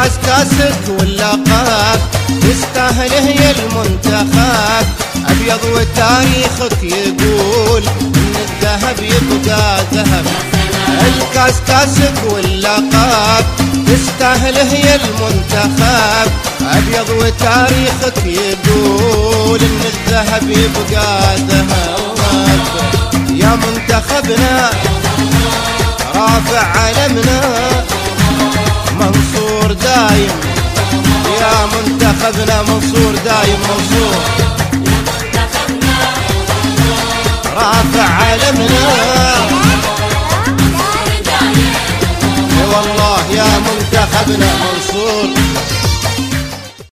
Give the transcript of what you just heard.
الكاس كاسك واللقب تستاهل هي المنتخب. ابيض وتاريخك يقول ان الذهب يبقى ذهب. الكاس كاسك واللقب تستاهل هي المنتخب. ابيض وتاريخك يقول ان الذهب يبقى ذهب. يا منتخبنا رافع علمنا منصور دايم. يا منتخبنا منصور دايم منصور. رافع علمنا والله يا منتخبنا.